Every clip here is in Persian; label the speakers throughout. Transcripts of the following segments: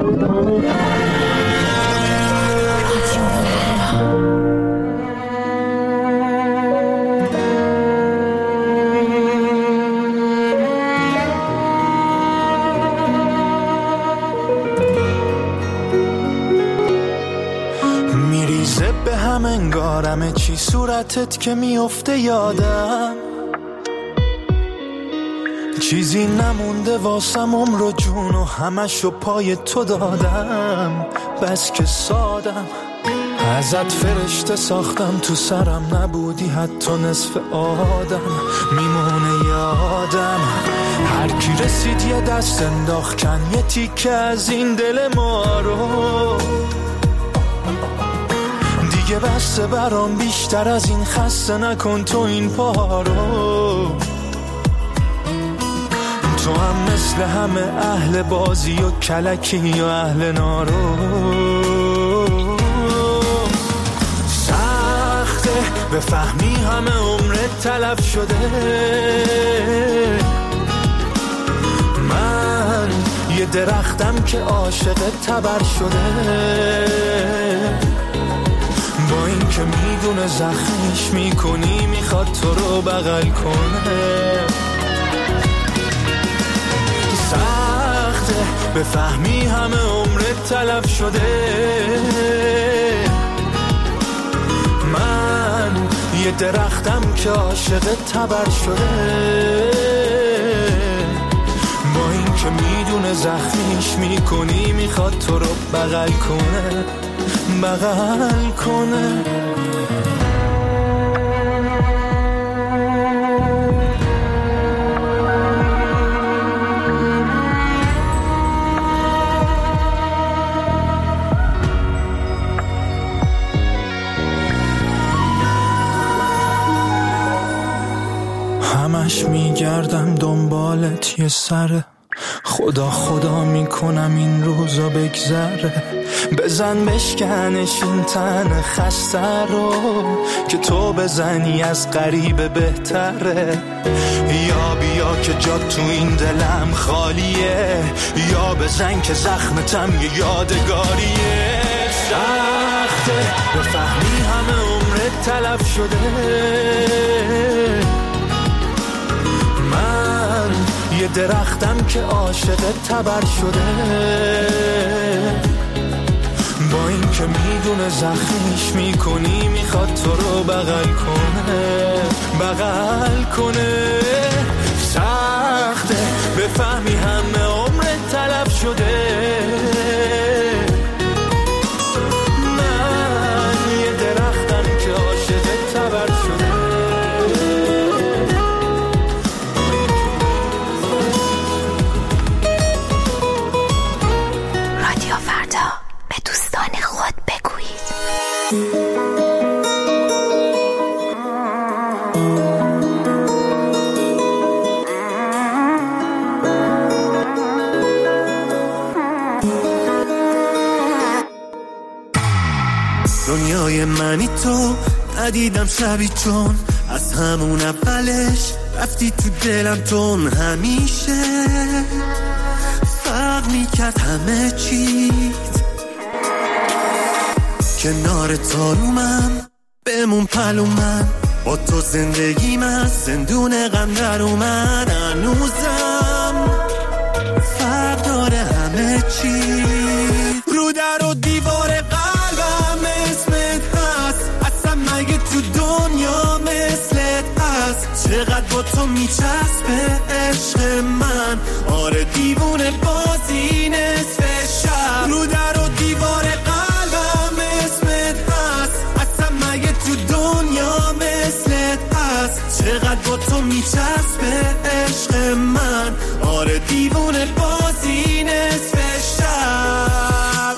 Speaker 1: میریزه به هم انگارمه چی صورتت که میفته یادم، چیزی نمونده واسم عمر و جون و همشو پای تو دادم. بس که سادم ازت فرشته ساختم، تو سرم نبودی حتی نصف آدم. میمونه یادم هر کی رسید یه دست انداخت کن یه تیکه از این دل ما رو. دیگه بسته برام بیشتر از این، خسته نکن تو این پا رو. تو هم مثل همه اهل بازی و کلکی یا اهل نارو. سخته بفهمی همه عمرت تلف شده، من یه درختم که عاشق تبر شده. با این که میدونه زخمیش میکنی میخواد تو رو بغل کنه. سخته بفهمی همه عمرت تلف شده، من یه درختم که عاشق تبر شده. با این که میدونه زخمیش میکنی میخواد تو رو بغل کنه، بغل کنه. همش میگردم دنبالت یه سره، خدا خدا میکنم این روزا بگذره. بزن بشکنش این تن خسته رو، که تو بزنی از غریبه بهتره. یا بیا که جا تو این دلم خالیه، یا بزن که زخمتم یه یادگاریه. سخته بفهمی همه عمرت تلف شده، من یه درختم که عاشق تبر شده. با این که میدونه زخمیش میکنی میخواد تو رو بغل کنه، بغل کنه. سخته بفهمی همه عمرت تلف شده، من یه درختم که عاشق تبر شده.
Speaker 2: رادیو فردا، به دوستان خود بگویید.
Speaker 3: دنیای منی تو ندیدم شبی، چون از همون اولش رفتی تو دلم. تون همیشه فرق میکرد همه چیز، کنار تارومم بمون پلومن. با تو زندگی من زندون غم در اومد. هنوزم فرق داره همه چیز، رو در و دیوار قلبم اسمت هست. اصلا مگه تو دنیا مثلت هست؟ چقدر با تو میچسبه عشق من، آره دیوونه بازی نصف شب. رو در و دیوار قلبم اسمت هست. اصلا مگه تو دنیا مثلت هست؟ چقدر با تو میچسبه عشق من، آره دیوونه بازی نصف شب.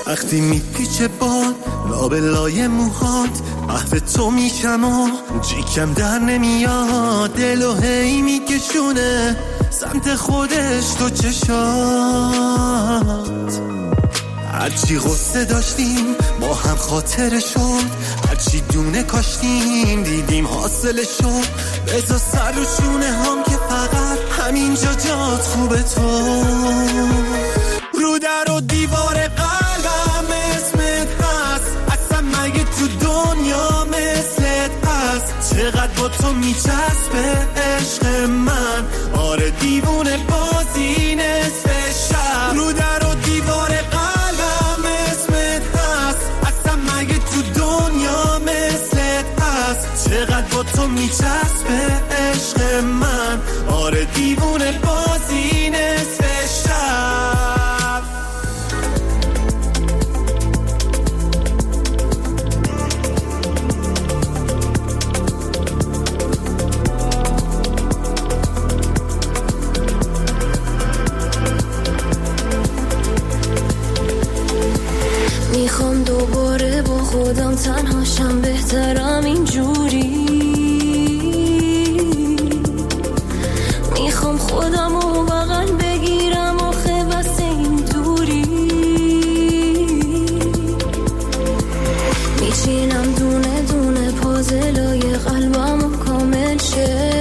Speaker 3: وقتی میپیچه باد لابلای موهات محو تو میشم و جیکم در نمیاد دل و هی میکشونه سمت خودش تو چشات هرچی غصه داشتیم با هم خاطره شد هرچی دونه کاشتیم دیدیم حاصله شد بذار سر و شونه هم که فقط همینجا جات خوبه تو رو در و دیوار قلبم اسمت هست اصلا مگه تو دنیا مثلت هست چقدر با تو میچسبه عشق من آره دیوونه بازی نصف شب رو در و دیوار قلبم اسمت هست اصلا مگه تو دنیا مثلت هست چقدر با تو میچسبه عشق من آره دیوونه بازی نصف شب
Speaker 4: میخوام دوباره با خودم تنهاشم بهترم اینجوری میخوام خودم رو بغل بگیرم آخه بس این دوری میچینم دونه دونه پازلای قلبم رو کامل شه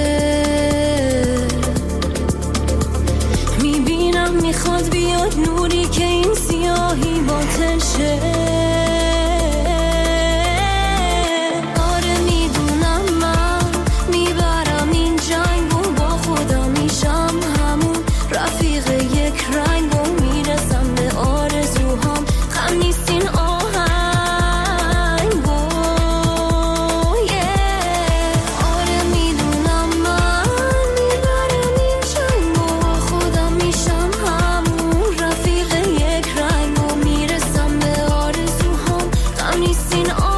Speaker 4: میبینم میخواد بیاد نوری که این سیاهی باطل شه آره میدونم من میبرم این جنگ و با خودم میشم همون رفیق یک رنگ و میرسم به آرزوهام غم نیست این آهنگ آره میدونم من میبرم این جنگ و با خودم میشم همون رفیق یک رنگ و میرسم به آرزوهام غم نیست این آهنگ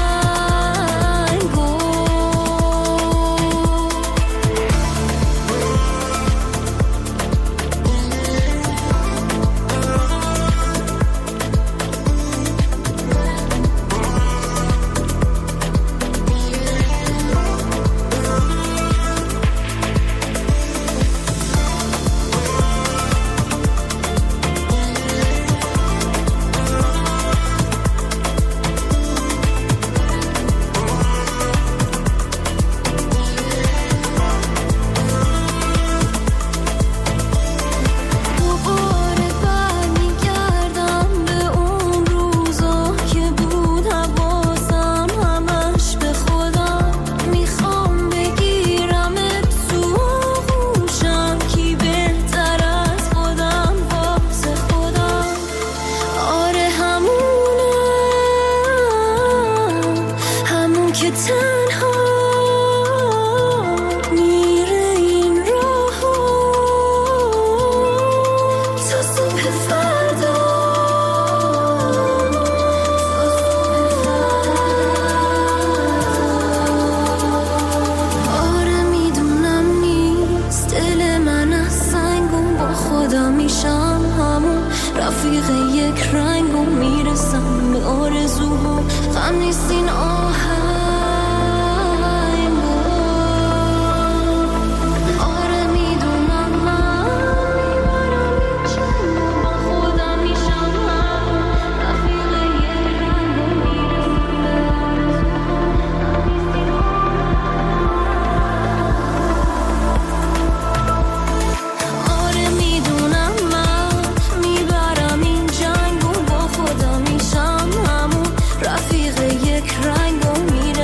Speaker 4: رفیق یک رنگ و میرسم به آرزوها غم نیست این آهنگ آره میدونم من میبرم این چند و با خودم میشم رفیق یک رنگ و میرسم به آرزوها آره میدونم من میبرم این جنگ و با خودم میشم همون رفیق یک رنگ و میرسم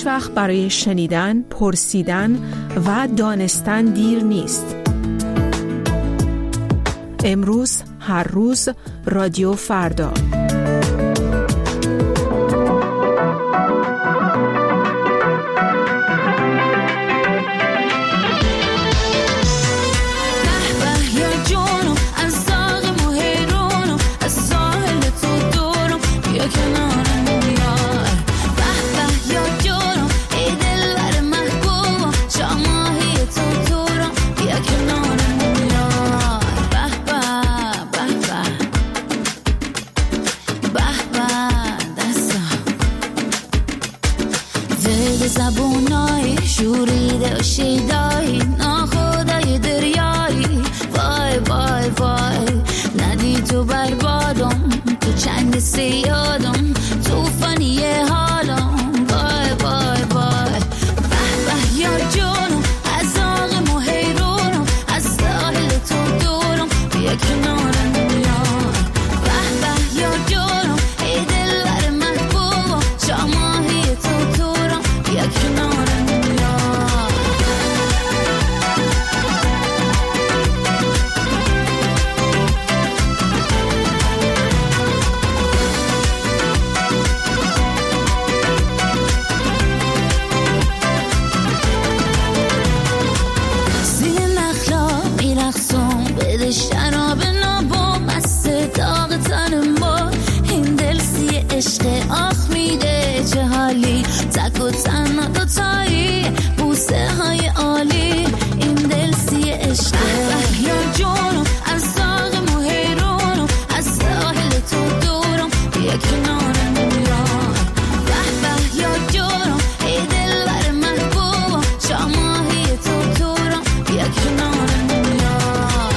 Speaker 5: هیچ وقت برای شنیدن، پرسیدن و دانستن دیر نیست. امروز، هر روز، رادیو فردا.
Speaker 4: زبونای شوریده و شیدایی ناخدای دریایی وای وای وای ندی تو بربادم تو چنگ سیادم توفانی حالم وای وای وای به به یا جانم از آغم و حیرونم از ساحل تو دورم بیا کنارم یار به به یا جانم ای دلبر محبوبم شاماهی تو دورم بیا کنارم یار زیر نخلا میرخصم بده شراب نابم از داغ تن ما این دل سی عشق آخ میده چه حالی تک و تنها دوتایی بوسه های عالی این دل سی عشق یا جونم از داغم و حیرونم از ساحل تو دورم بیا کنارم یار به به یا جونم ای دلبر محبوبم شاماهی تو دورم بیا کنارم یار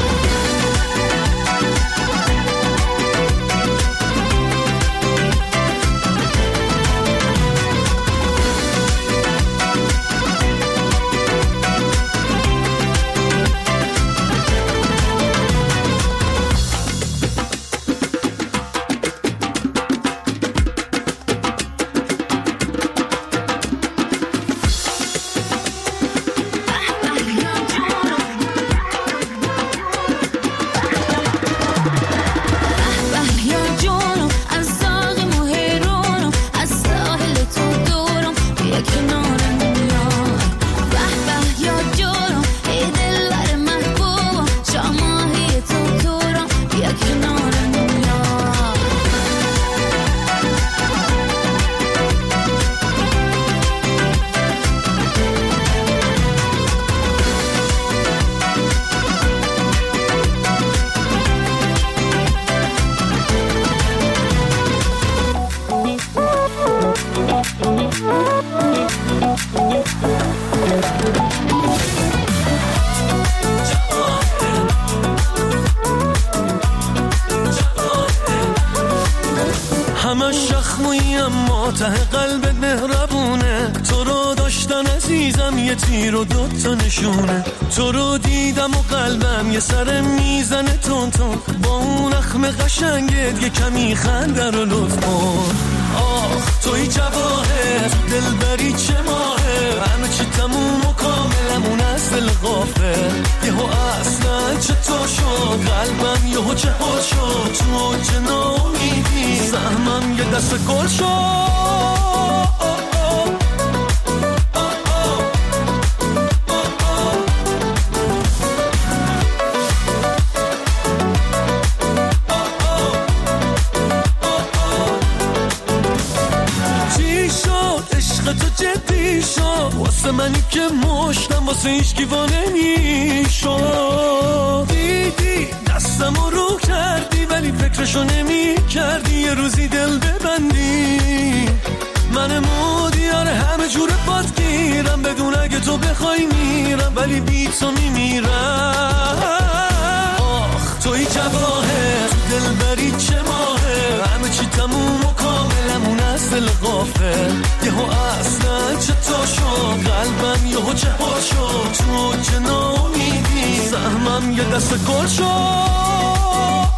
Speaker 1: همش شخمویی اما ته قلبت مهربونه تو رو داشتن عزیزم یه تیر و دوتا نشونه تو رو دیدم و قلبم یه سر میزنه تون تون با اون اخم قشنگت یه کمی خنده رو لطف کن آخ توی جواهر دلبری چه ماهه همه چی تموم و کاملمون از دل غافه یهو اصلا چطور شد قلبم یهو چه حال شد تو چه ناامیدی سهمم یه دست گل شد تو جدی شد واسه منی که مشتم واسه هیچ گیوانه میشد دیدی دستم رو کردی ولی فکرشو نمی کردی یه روزی دل ببندی من مودیار همه جور باد گیرم بدون اگه تو بخوای میرم ولی بی تو میمیرم آخ توی جواهر دلبری چه ماهه همه چی تموم و کاملمون از دل غافه یهو اصلا چطور شد قلبم یهو چه حال شد تو چه ناامیدی سهمم یه دست گل شد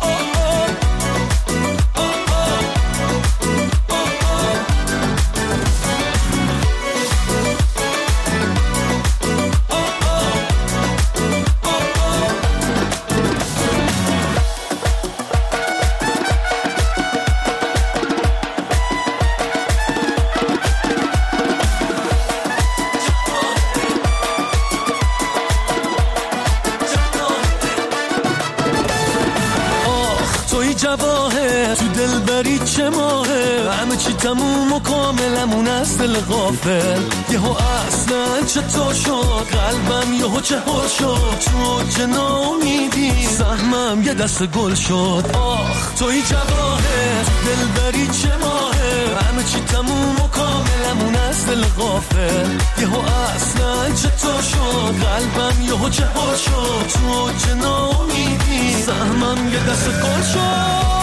Speaker 1: جواهر تو دل بری چه ماهه، همه چی تموم و کاملمون از دل غافل. یهو اصلا چطور شد قلبم یهو چه هل شد، تو چه ناامیدی سهمم یه دست گل شد. آخ توی جواهر تو دل بری چه ماهه، همه چی تموم و کاملمون از دل غافل. یهو اصلا چطور شد قلبم یهو چه هل شد، تو چه ناامیدی سهمم یه دست گل شد.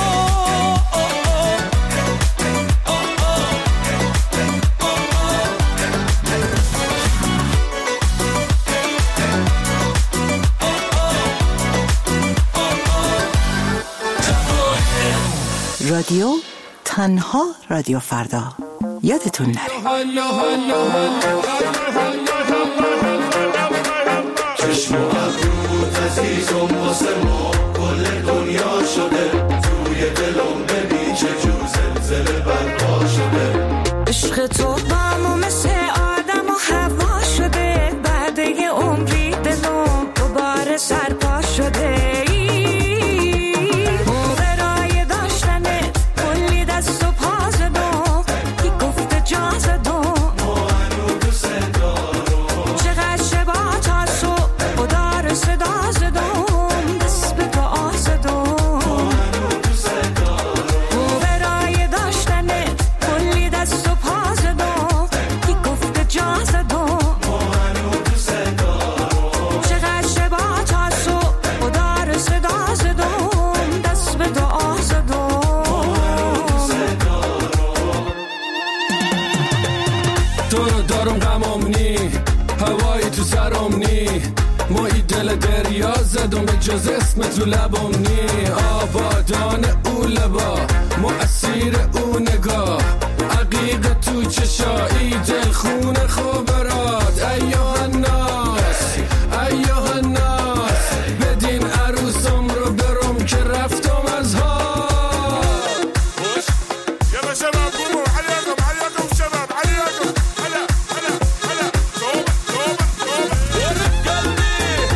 Speaker 6: رادیو تنها رادیو فردا، یادتون نره.
Speaker 3: چشم و ابرود عزیزم واسه ما کل دنیا شده، توی دلم ببین چه جور زلزله برپا شده.
Speaker 4: عشق تو با مثل آدم و هوا شده، بعد یه عمری دلم دوباره سرپا شده.
Speaker 7: زدم به جز اسم تو لبم نی، آبادان او لبا مؤثیر او نگاه، عقیق تو چشایی دل خون خوبرات. ایوه الناس ایوه الناس، بدین عروسم رو برم که رفتم از ها.
Speaker 8: يلا شباب قوموا عليكم عليكم شباب عليكم هلا هلا هلا توبة توبة توبة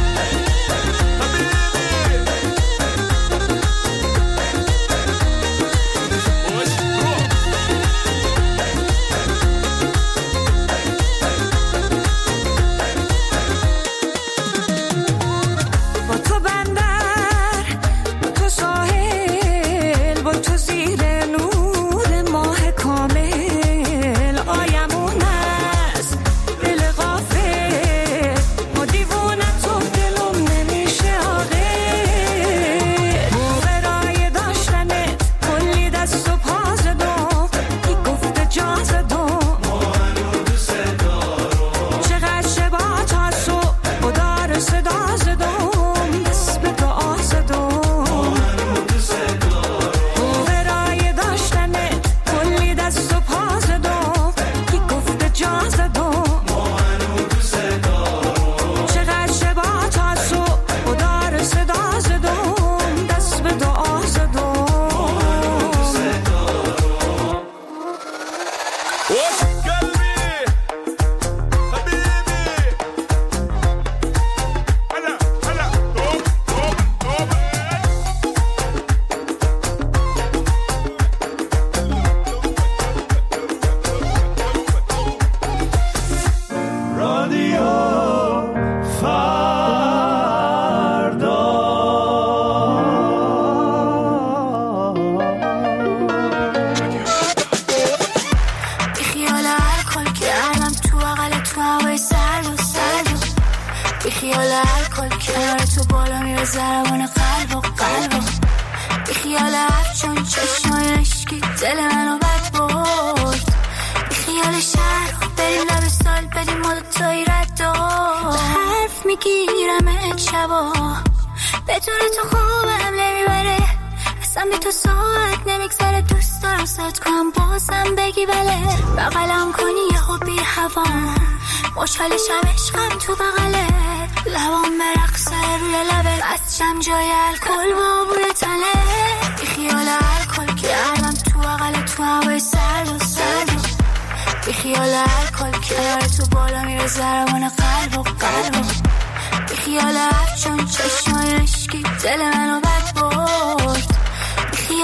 Speaker 4: خوشحالشم عشقم تو بغلت، لبام برقصه روی لبت، بچم جای الکل با بوی تنه. بی خیال الکل کردم تو بغلت تو هوای سرد و سرد، بی خیال الکل کردم تو بالا میره ضربان قلب و قلب، بی خیال چون چشمای عشقی دل منو بد برد، بی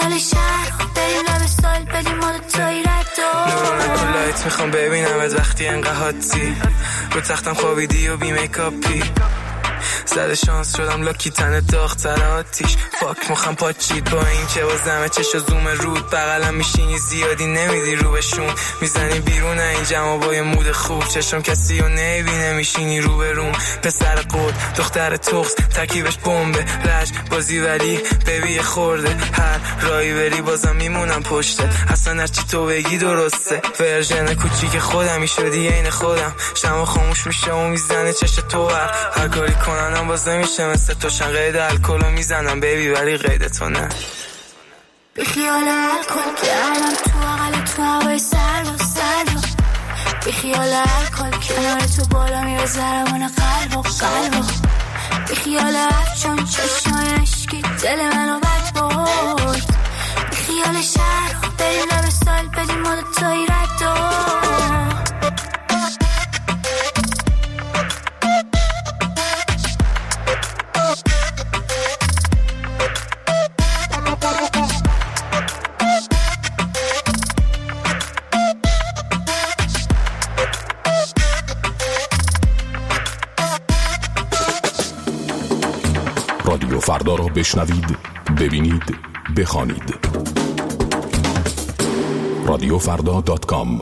Speaker 4: بدیم ما دوتایی رد
Speaker 9: نورونه کلایت میخوام ببینمت وقتی انقدر حاتی رو تختم خوابیدی و بی میکاپی زده شانس شدم لاکی تن داغ‌تر آتیش فاک مخم پاچید با این که بازمه چشا زوم رود بغلم میشینی زیادی نمیدی رو بهشون میزنی بیرون این جمع با یه مود خوب چشم کسی رو نبینه میشینی رو به روم پسر قد دختر تخص ترکیبش بمبه رج بازی ولی ببی خورده هر رایی بری بازم میمونم پشته اصلا هرچی تو بگی درسته ورژن کوچیک خودمی شدی عین خودم شمع خاموش میشه و میزنه چش تو هر کاری کننم باز نمیشه مثل تو شن قید الکلو میزنم بیبی ولی قید تو نه
Speaker 4: بی خیال الکل کردم تو اقل تو هوای سر و بی خیال الکل کنار تو بالا میره ضربان قلب بی خیال چون چشمای عشقی دل منو بد برد بی خیال شهر بریم لب سال بدیم ما دوتایی رد
Speaker 10: رادیو فردا را بشنوید، ببینید، بخوانید. radiofrda.com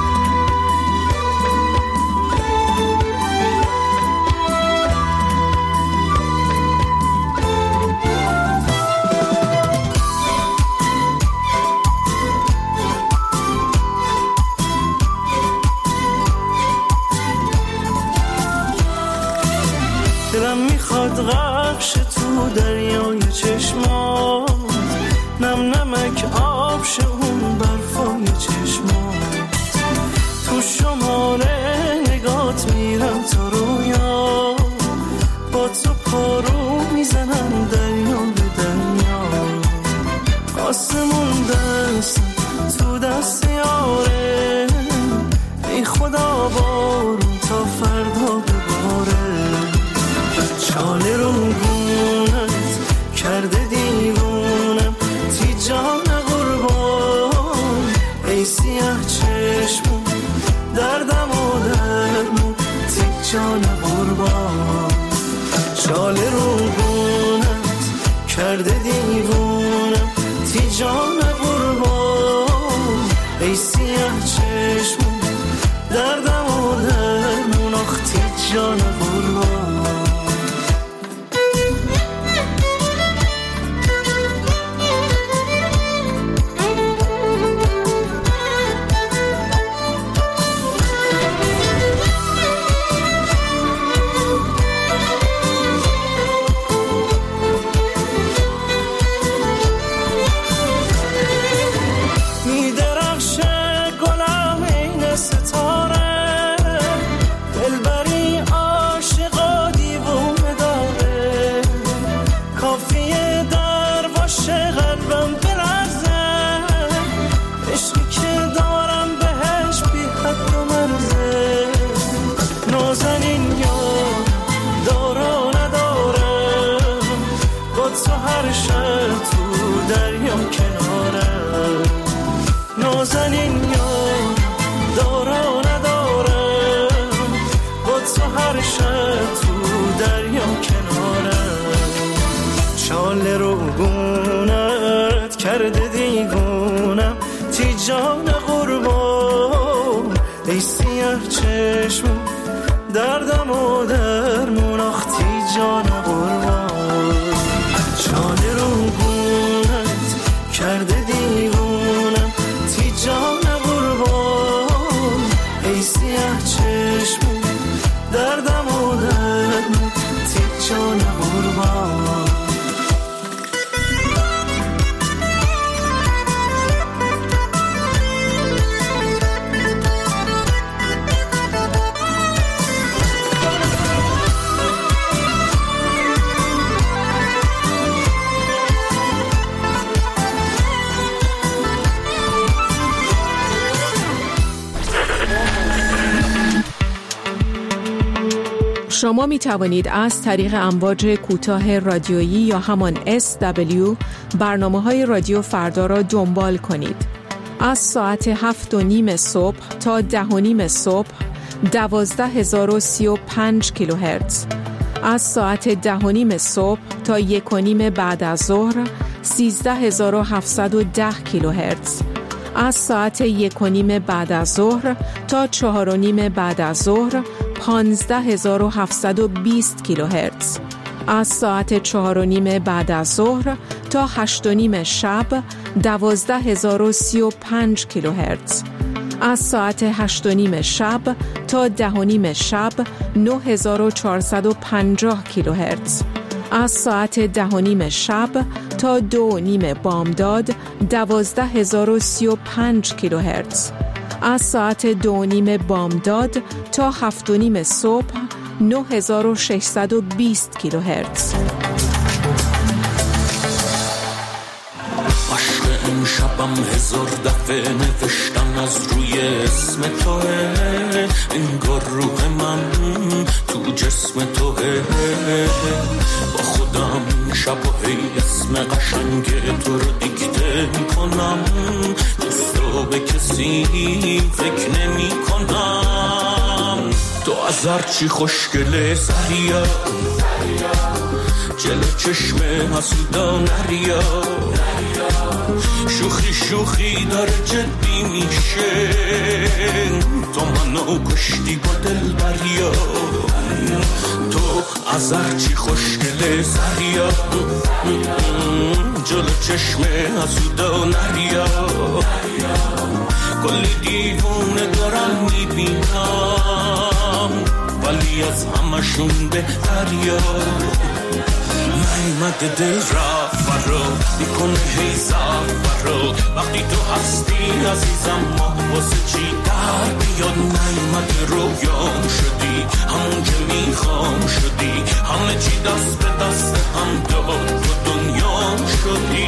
Speaker 1: دلم میخواد غرقش تو دریای چشمات نم نمک آب شه اون برفای چشمات تو شماره نگات میرم تا رویا با تو پارو میزنم دریا به دریا آسمون دست تو دست یاره ای خدا بارون تا فردا بباره چاله رو گونت کرده دیوونم تی جان قربان ای سیاه چشمون دردم و درمون تی جان قربان چاله رو گونت کرده دیوونم تی جان قربان ای سیاه چشمون دردم و درمون آخ تی جان قربان جان قربان ای سیاه چشمون دردم و درمون آختی جان قربان چاله رو گونت کرده دیوونم تی جان قربان ای سیاه چشمون دردم و درمون تی جان قربان
Speaker 5: شما می توانید از طریق امواج کوتاه رادیویی یا همان SW برنامه‌های رادیو فردا را دنبال کنید. از ساعت 7:30 صبح تا 10:30 صبح 12,035 کیلوهرتز. از ساعت 10:30 صبح تا 1:30 بعد از ظهر 13,710 کیلوهرتز. از ساعت 1:30 بعد از ظهر تا 4:30 بعد از ظهر 15,720 کیلوهرتز. از ساعت 4:30 بعد از ظهر تا 8:30 شب 12,035 کیلوهرتز. از ساعت 8:30 شب تا 10:30 شب 9,450 کیلوهرتز. از ساعت 10:30 شب تا 2:30 بامداد 12,035 کیلوهرتز. از ساعت 2:30 بامداد تا 7:30 صبح 9,620 کیلوهرتز.
Speaker 3: شبم هزار دفعه نوشتم از روی اسم توه، انگار روح من تو جسم توه. با خودم شب و هی اسم قشنگ تو رو دیکته میکنم، دوست رو به کسی فکر نمی کنم. تو از هرچی خوشگله سریا، جلو چشم حسودا نریا، شوخی شوخی داره جدی میشه، تو منو کشتی با دل بریا. تو از هرچی خوشگله سریا، جلو چشم حسودا نریا، کلی دیوونه دارم میبینم، ولی از همشون بهتریا. نیمده دل رفت فرا میکنه هی زفرا، وقتی تو هستی عزیزم ما واسه چی در بیاد. نیمده رویام شدی، همون که میخوام شدی، همه چی دست به دست هم داد، تو دنیام شدی.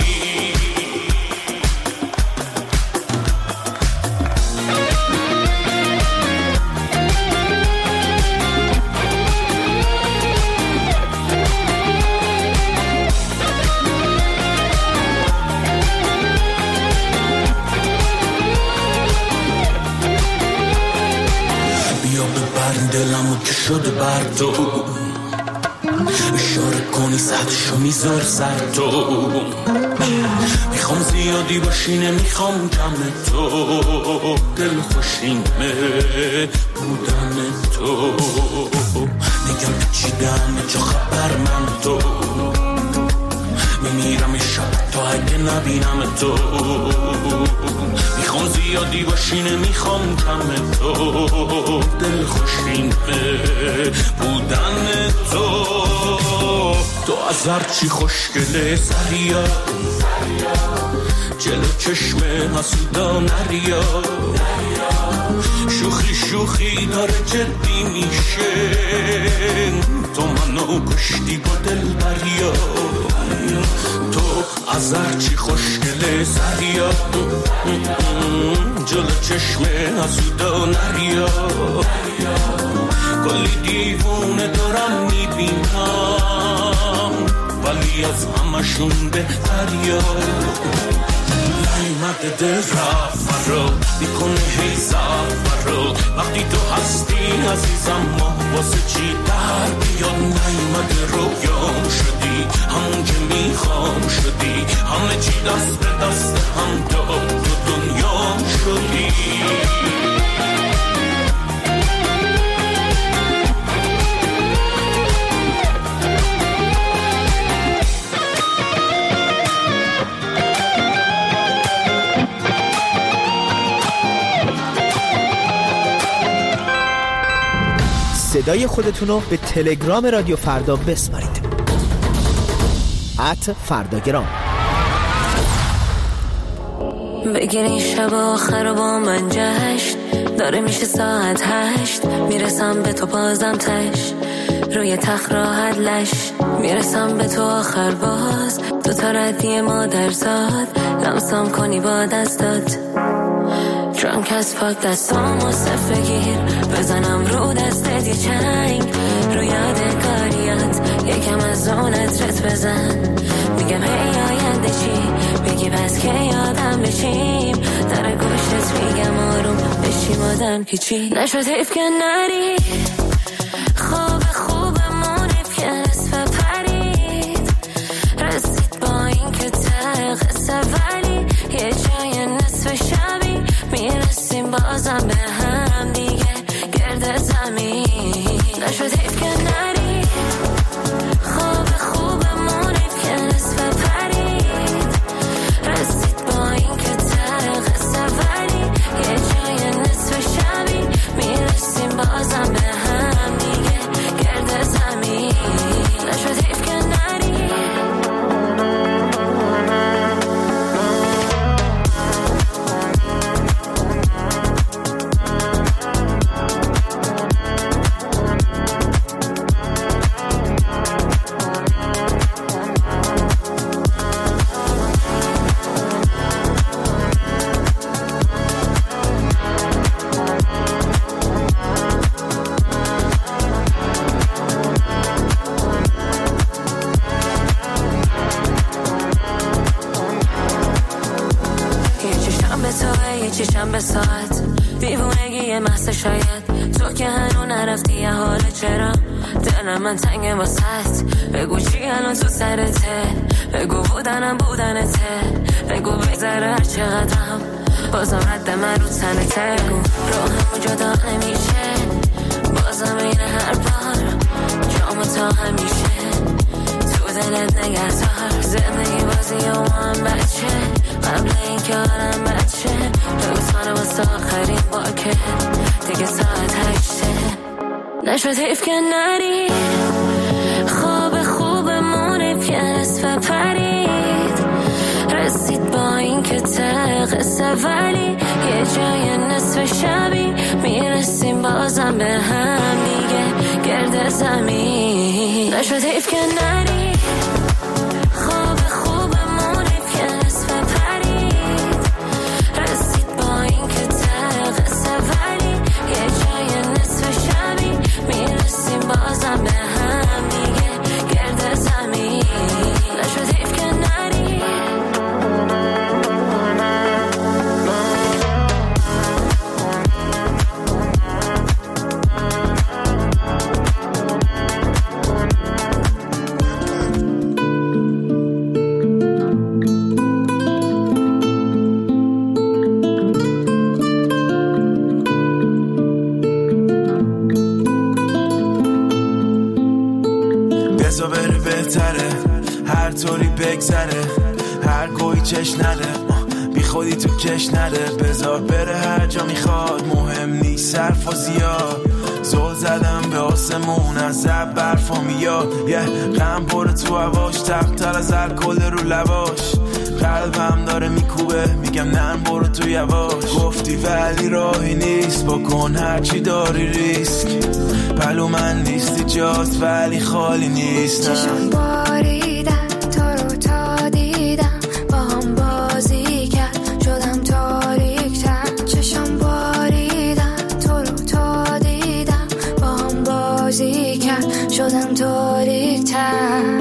Speaker 3: دلمو که شده بر تو، اشاره کنی سطحشو میذار سر تو. میخوام زیادی باشی نمیخوام کم تو، دل خوشینمه بودن تو. میگم پیچیدم چه خبر من تو، میمیرم شب تا اگه نبینم تو. میخوام زیادی باشی نمیخوام کم تو، دل خوشینمه بودن تو. تو از هرچی خوشگله سریا، جلو چشم حسودا نریا، شوخی شوخی داره جدی میشه، تو منو کشتی با دل بریا. تو از هرچی خوشگله سریا، جلو چشم حسودا نریا، کلی دیوونه دارم میبینم، ولی از همشون بهتریا. نیمده دل رفت فرا میکنه هی زفرا، وقتی تو هستی عزیزم ما واسه چی در بیاد. نیمده رویام شدی، همون که میخوام شدی، همه چی دست به دست هم داد، تو دنیام شدی.
Speaker 11: صدای خودتونو به تلگرام رادیو فردا بسپارید. @فرداگرام.
Speaker 4: بگیرین شب آخر با من جشن، داره میشه ساعت 8، میرسم به تو بازم تش، روی تخت راحت لش، میرسم به تو آخر باز، دو تا ردی مادرزاد، لمسم کنی با دستات. Drunk as fuck دستامو صف بگیر، بزنم رو دستت یه چنگ، رو یادگاریات یکم از اون عطرت بزن. میگم هی آینده چی، بگی بس که یادم بشیم، داره بهت میگم آروم بشیم آدم پیچی نشد حیف که نری خواب خوبمون حیف که نصف پرید رسید با این که ته قصه ولی یه جای نصف شبی میرسیم بازم به هم دیگه گرد زمین نشد حیف که نری خواب خوبمون حیف که نصف پرید رسید با این که ته قصه ولی یه جای نصف شبی میرسیم بازم به هم دیگه گرد زمین نشد حیف که نری چشم به ساعت دیوونگی محض شاید تو که هنو نرفتی یه حال چرا دلم من تنگ واسط بگو چی الان تو سرته بگو بودنته بگو بگذره هر چقدرم بازم رد من رو تنته بگو روحمو جدا نمیشه بازم این هر بار جامو تا همیشه تو دلت نگهدار زندگی بازی و هم بچه قبل این که آرم بچه روزانه واسه آخرین باکه دیگه ساعت 8 نشد حیف که نری خواب خوبمون حیف که نصف پرید رسید با این که ته قصه ولی یه جای نصف شبی میرسیم بازم به هم دیگه گرد زمین نشد حیف که نری خواب خوبمون حیف که نصف پرید رسید با این که ته قصه ولی یه جای نصف شبی میرسیم بازم به هم دیگه گرد زمین نشد حیف که نری
Speaker 12: بذار بره بهتره هر طوری بگذره هر گوی چش نده بی خودی تو کش نده بذار بره هر جا میخواد مهم نیست صرف و زیاد زل زدم به آسمون از زب برفا میاد یه غم برو تو هواش تختر از الکل رو لباش قلبم داره میکوبه میگم نه برو تو یواش گفتی ولی راهی نیست بکن هرچی داری ریسک پلو من نیستی جاست ولی خالی نیست
Speaker 4: چشم باریدن تو رو تا دیدم با هم بازی کرد شدم تاریک‌تر چشم باریدن تو رو تا دیدم با هم بازی کرد شدم تاریک‌تر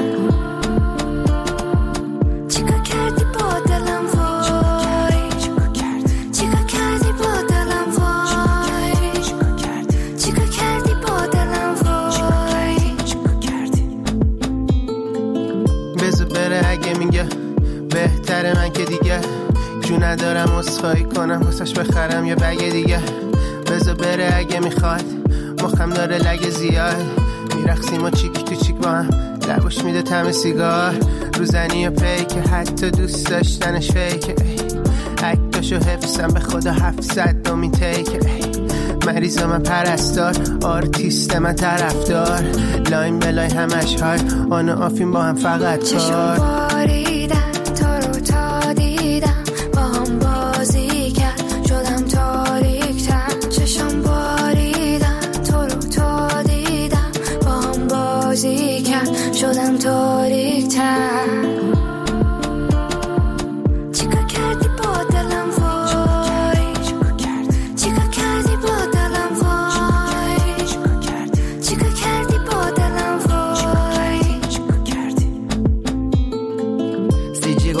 Speaker 13: بهتره من که دیگه جو ندارم اصفایی کنم واسش بخرم یه بگه دیگه بذار بره اگه میخواد مخم داره لگه زیاد میرقصیم و چیک تو چیک با هم لباش میده طعم سیگار روزنی و پیکه حتی دوست داشتنش فیکه اکتاشو حفظم به خدا 700 دومین تیکه مریضا من پرستار آرتیست من طرفدار لاین بلای همش های آن آفیم با هم فقط کار
Speaker 4: باریدن تو رو تا دیدم با هم بازی کرد شدم تاریک‌تر چشم باریدن تو رو تا دیدم با هم بازی کرد شدم تاریک‌تر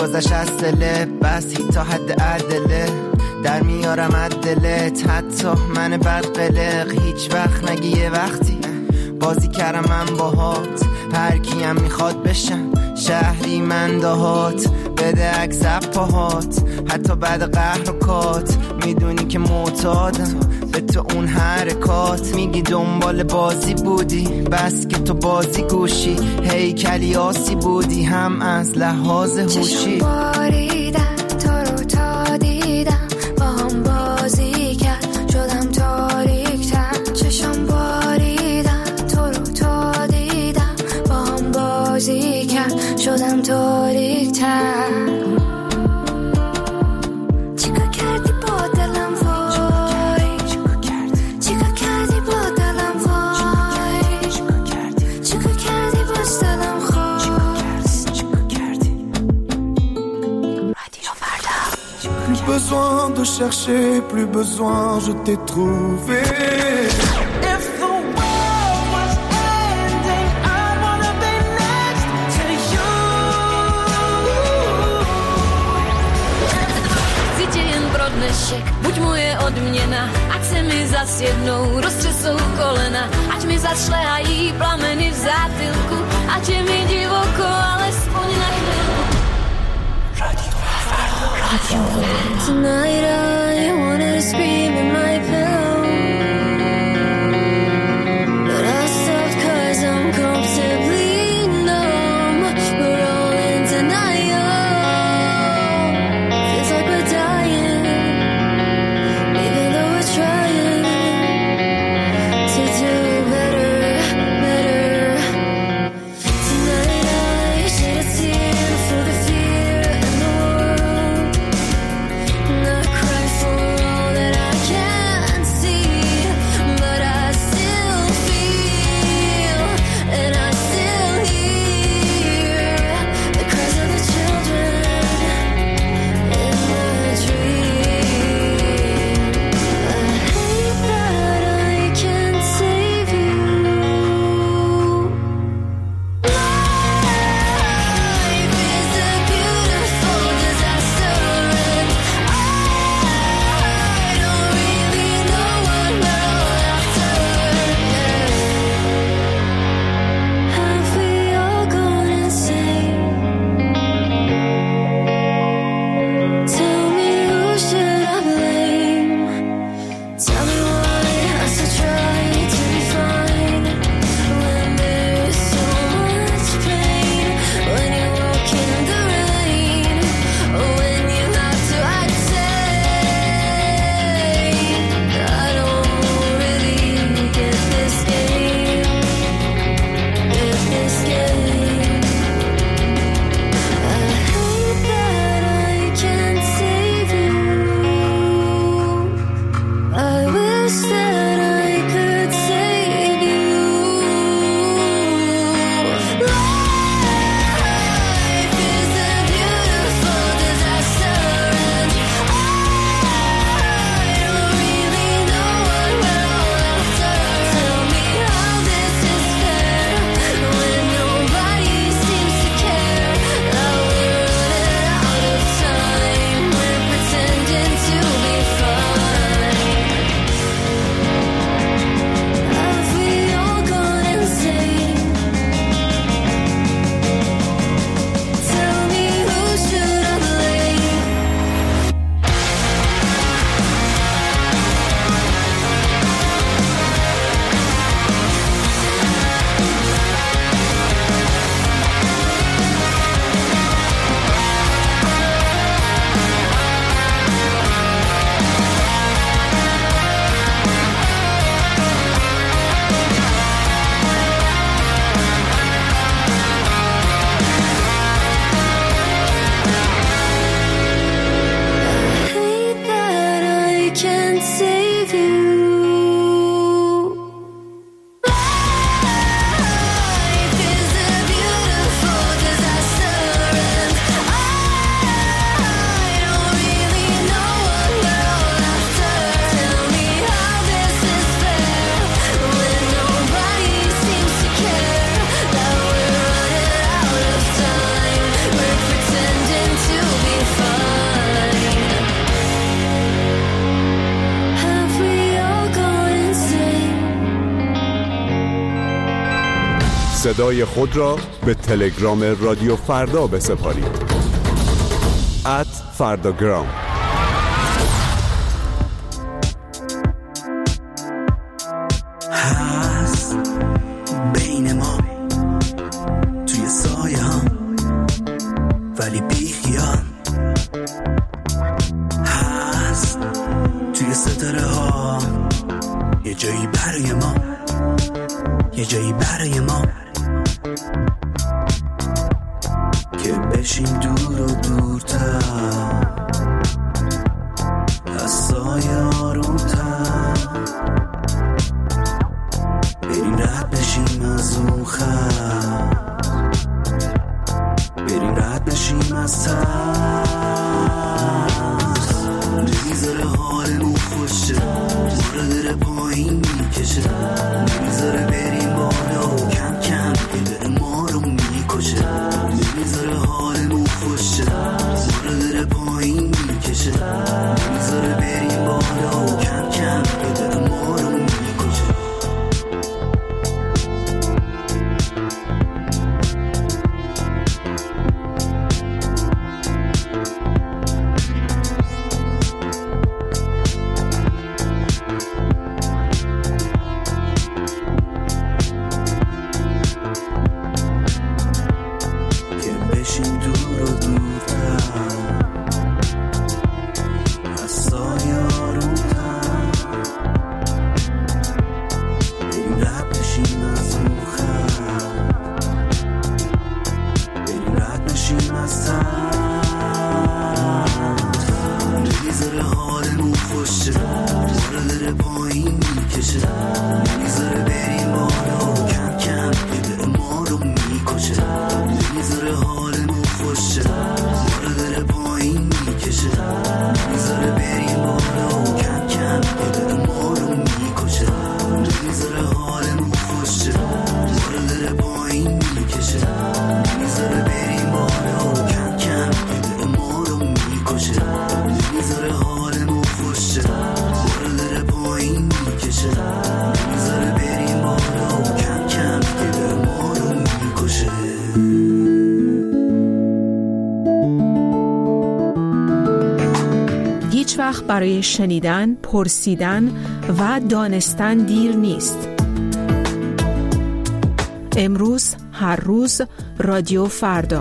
Speaker 13: گذشت از دله بس تا حد عدله در میارم عدلت حتی من بد قلق هیچ وقت نگی یه وقتی بازی کردم من باهات هر کیم میخواد بشم شهری من دهات بده عکس پاهات حتی بعد قهر و کات میدونی که معتادم به تو اون حرکات میگی دنبال بازی بودی بس که تو بازی گوشی هیکلی آسی بودی هم از لحاظ هوشی
Speaker 4: چشم باریدن تو رو تا دیدم با هم بازی کرد شدم تاریک تر چشم باریدن تو رو تا دیدم با هم بازی کرد شدم تاریک تر چیکار کردی با دلم وای چیکار کردی با دلم وای چیکار کردی باز دلم خواست
Speaker 2: رادیو فردا.
Speaker 3: Plus besoin de chercher, plus besoin, je t'ai trouvé.
Speaker 12: If the world was ending, I wanna be next to you.
Speaker 4: Cíti jen pro dnešek, buď moje odměna, ať se mi zas jednou roztřesou kolena, ať mi zas šlehají plameny v zátylku, ať je mi divoko, alespoň na chvilku. Tonight I wanna scream in my pillow, but I stopped 'cause I'm comfortably numb. We're all in denial. Feels like we're dying, even though we're trying to do better, better. Tonight I
Speaker 14: صدای خود را به تلگرام رادیو فردا بسپارید. @فرداگرام.
Speaker 3: هست بین ما توی سایه ها ولی بی خیال، هست توی ستاره ها یه جایی برای ما، یه جایی برای ما که بشیم دور و دورتر از سایه آرومتر، بریم رد بشیم از اون خط، بریم رد بشیم از ترس، نمیذاره حالمون خوشه، ما رو داره پایین میکشه، نمیذاره بریم بالا و کم کم داره ما رو میکشه، نمیذاره حالمون خوشه، ما رو داره پایین میکشه، نمیذاره بریم بالا و کم کم داره ما رو میکشه.
Speaker 5: هیچ وقت برای شنیدن، پرسیدن و دانستن دیر نیست. امروز، هر روز، رادیو فردا.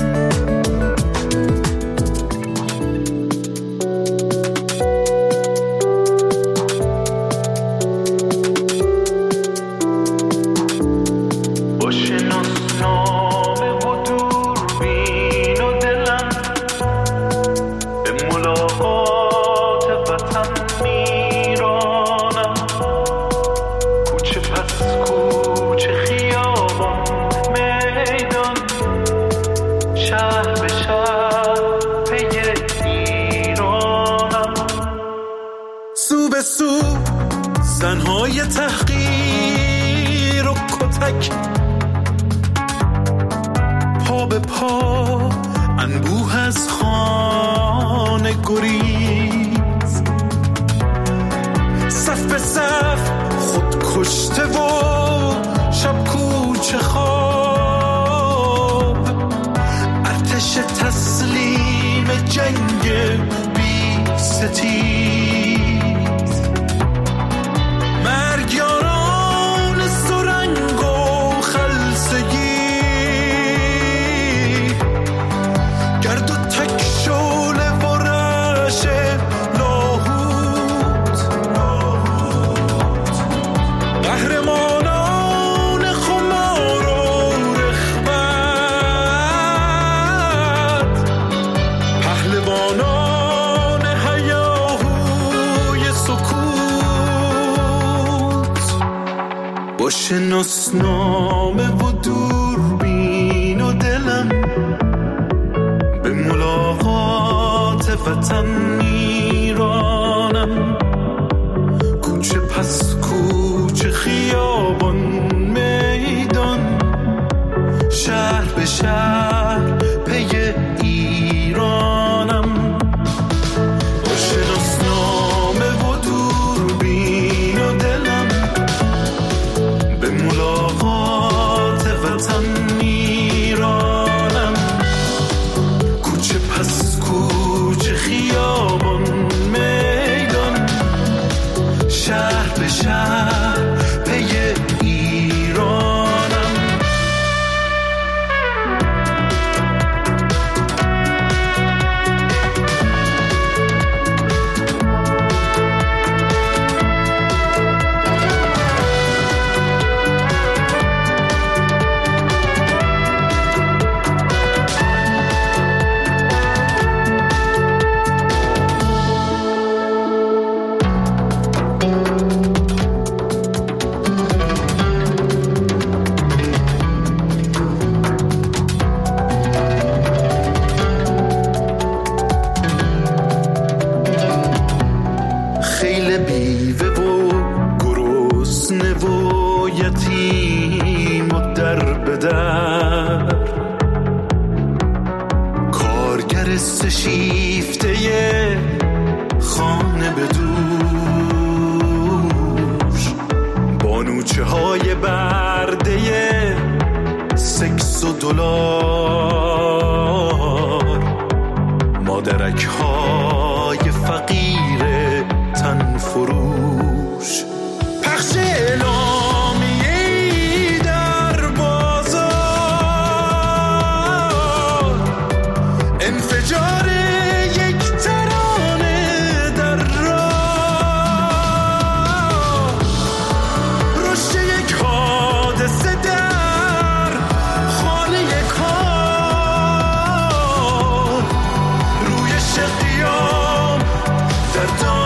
Speaker 1: زنهای تحقیر و کتک، پا به پا انبوه از خانه گریز، صف به صف خود کشته و شب کوچه خواب، ارتش تسلیم جنگ بی ستیز، مرگیاران سرنگ و خلصگی، گرد و تک شعله و رعش لاهوت، قهرمانان خمار و رغبت، پهلوانان هیاهوی سکوت، با شناسنامه و دوربین و دلم به ملاقات وطن میرانم، کوچه پس کوچه، خیابان میدان، شهر به شهر پی ایرانم، با شناسنامه و دوربین و دلم به ملاقات وطن در سشیفته خانه بدوش، بانوچه های برده سکس و دلار، مادرک های فقیر تن فروش، پخش اعلامیه‌ای در بازار، انفجار یک ترانه در راه، رشد یک حادثه در خانه کار، رویش قیام در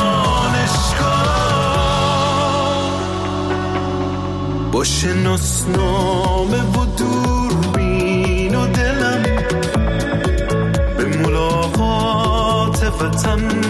Speaker 1: دانشگاه، با شناسنامه و دوربین و دلم به ملاقات وطن